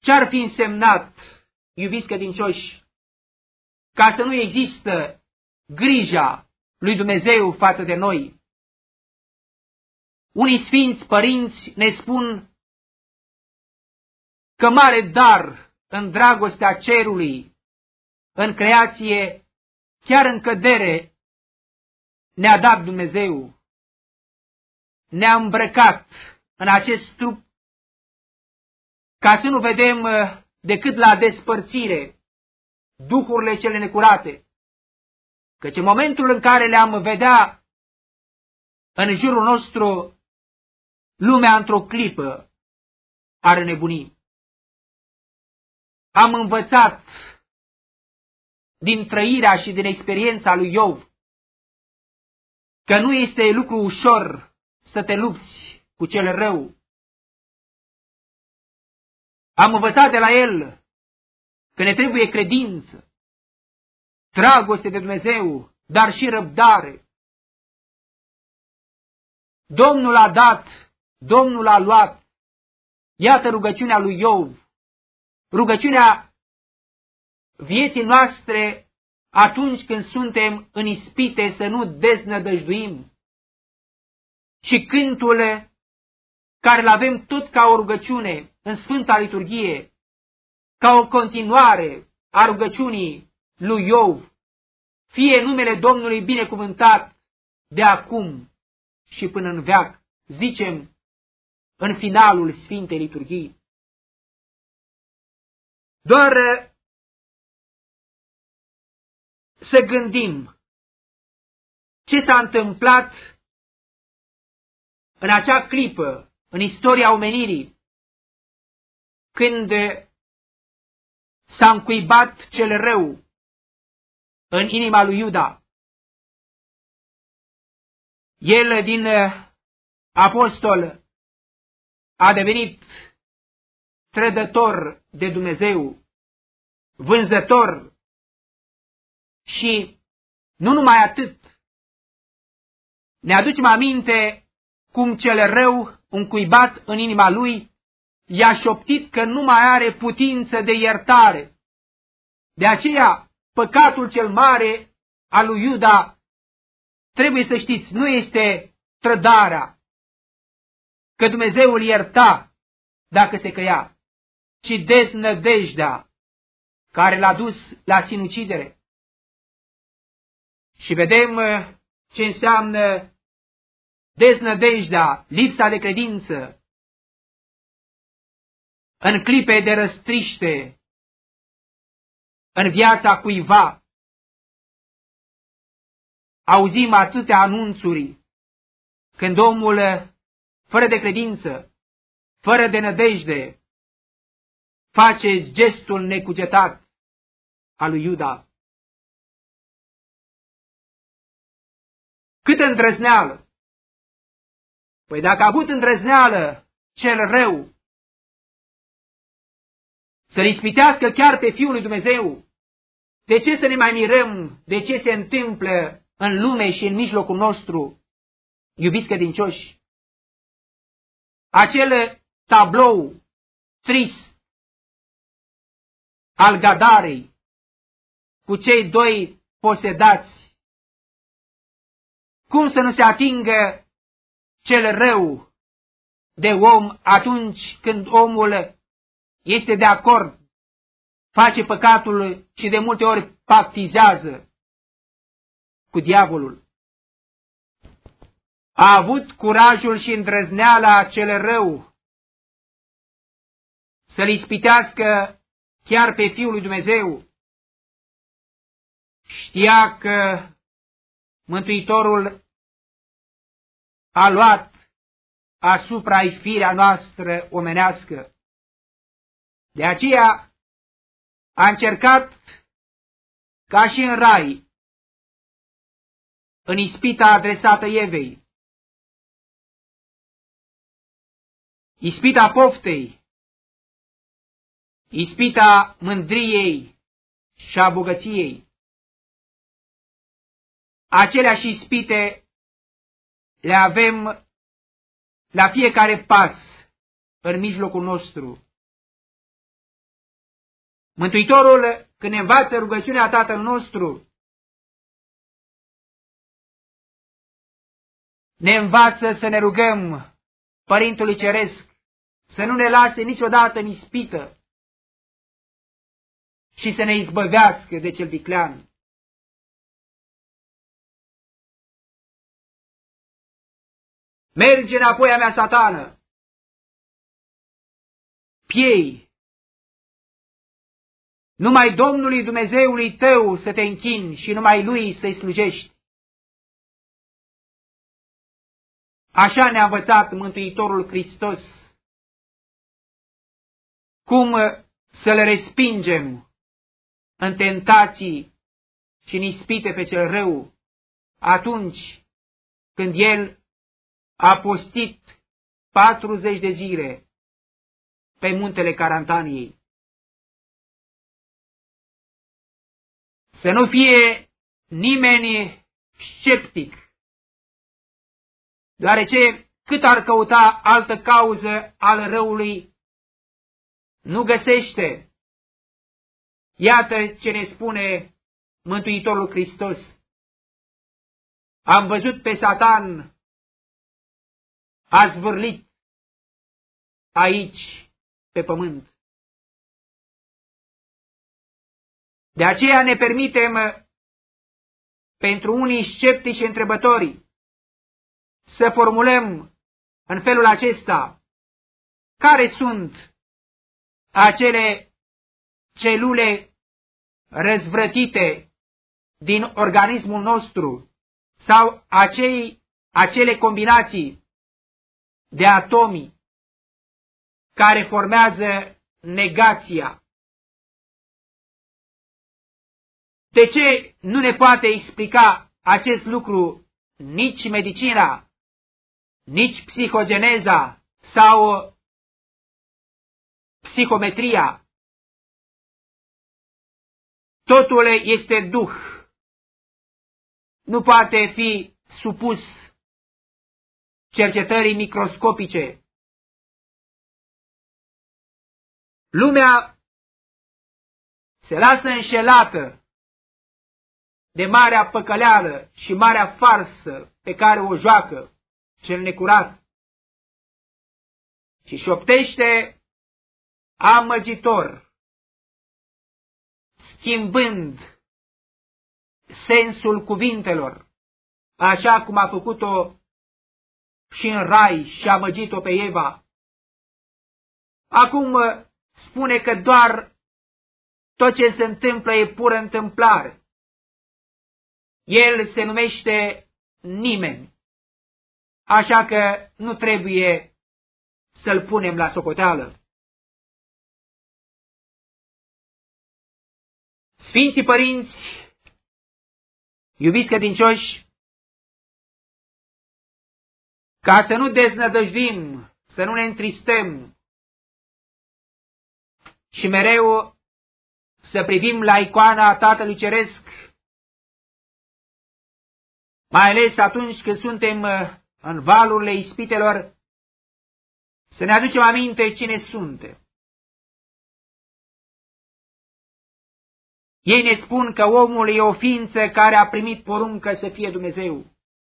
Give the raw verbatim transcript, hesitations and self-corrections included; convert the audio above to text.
Ce-ar fi însemnat, iubiți credincioși, ca să nu există grija lui Dumnezeu față de noi? Unii sfinți părinți ne spun că mare dar în dragostea cerului, în creație, chiar în cădere, ne-a dat Dumnezeu. Ne-a îmbrăcat în acest trup ca să nu vedem decât la despărțire duhurile cele necurate, căci în momentul în care le-am vedea în jurul nostru, lumea într-o clipă ar nebuni. Am învățat din trăirea și din experiența lui Iov că nu este lucru ușor să te lupți cu cel rău. Am învățat de la el că ne trebuie credință, dragoste de Dumnezeu, dar și răbdare. Domnul a dat, Domnul a luat. Iată rugăciunea lui Iov, rugăciunea vieții noastre atunci când suntem în ispite să nu deznădăjduim. Și cântul care îl avem tot ca o rugăciune în Sfânta Liturghie, ca o continuare a rugăciunii lui Iov, fie numele Domnului binecuvântat de acum și până în veac, zicem în finalul Sfintei Liturghii. Doar să gândim ce s-a întâmplat în acea clipă, în istoria omenirii, când s-a încuibat cel rău în inima lui Iuda. El din apostol a devenit trădător de Dumnezeu, vânzător și nu numai atât. Ne aducem aminte cum cel rău, încuibat în inima lui, i-a șoptit că nu mai are putință de iertare. De aceea, păcatul cel mare al lui Iuda, trebuie să știți, nu este trădarea, că Dumnezeu îl ierta dacă se căia, ci deznădejdea care l-a dus la sinucidere. Și vedem ce înseamnă deznădejdea, lipsa de credință, în clipe de răstriște, în viața cuiva. Auzim atâtea anunțuri când omul, fără de credință, fără de nădejde, face gestul necugetat al lui Iuda. Cât îndrăzneală! Păi dacă a avut îndrăzneală cel rău să-l ispitească chiar pe Fiul lui Dumnezeu, de ce să ne mai mirăm de ce se întâmplă în lume și în mijlocul nostru, iubiți credincioși? Acel tablou trist al Gadarei cu cei doi posedați, cum să nu se atingă cel rău de om atunci când omul este de acord, face păcatul și de multe ori pactizează cu diavolul. A avut curajul și îndrăzneala cel rău să-l ispitească chiar pe Fiul lui Dumnezeu. Știa că Mântuitorul a luat asupra-i firea noastră omenească. De aceea a încercat, ca și în rai, în ispita adresată Evei, ispita poftei, ispita mândriei și a bogăției. Aceleași ispite le avem la fiecare pas în mijlocul nostru. Mântuitorul, când ne învață rugăciunea Tatăl nostru, ne învață să ne rugăm Părintului Ceresc să nu ne lase niciodată în ispită și să ne izbăvească de cel viclean. Merge înapoi a mea, Satană! Piei! Numai Domnului Dumnezeului tău să te închini și numai Lui să-i slujești. Așa ne-a învățat Mântuitorul Hristos. Cum să le respingem în tentații și în ispite pe cel rău, atunci când El a postit patruzeci de zile pe muntele Carantaniei. Să nu fie nimeni sceptic, deoarece cât ar căuta altă cauză al răului, nu găsește. Iată ce ne spune Mântuitorul Hristos. Am văzut pe Satan a zvârlit aici, pe pământ. De aceea ne permitem, pentru unii sceptici și întrebători, să formulăm în felul acesta: care sunt acele celule răzvrătite din organismul nostru sau acei, acele combinații de atomi care formează negația? De ce nu ne poate explica acest lucru nici medicina, nici psihogeneza sau psihometria? Totul este duh. Nu poate fi supus cercetării microscopice. Lumea se lasă înșelată de marea păcăleală și marea farsă pe care o joacă cel necurat și șoptește amăgitor, schimbând sensul cuvintelor, așa cum a făcut-o și în rai și a amăgit-o pe Eva. Acum spune că doar tot ce se întâmplă e pură întâmplare. El se numește nimeni, așa că nu trebuie să-l punem la socoteală. Sfinții părinți, iubiți credincioși, ca să nu deznădăjduim, să nu ne întristăm și mereu să privim la icoana Tatălui Ceresc, mai ales atunci când suntem în valurile ispitelor, să ne aducem aminte cine suntem. Ei ne spun că omul e o ființă care a primit poruncă să fie Dumnezeu.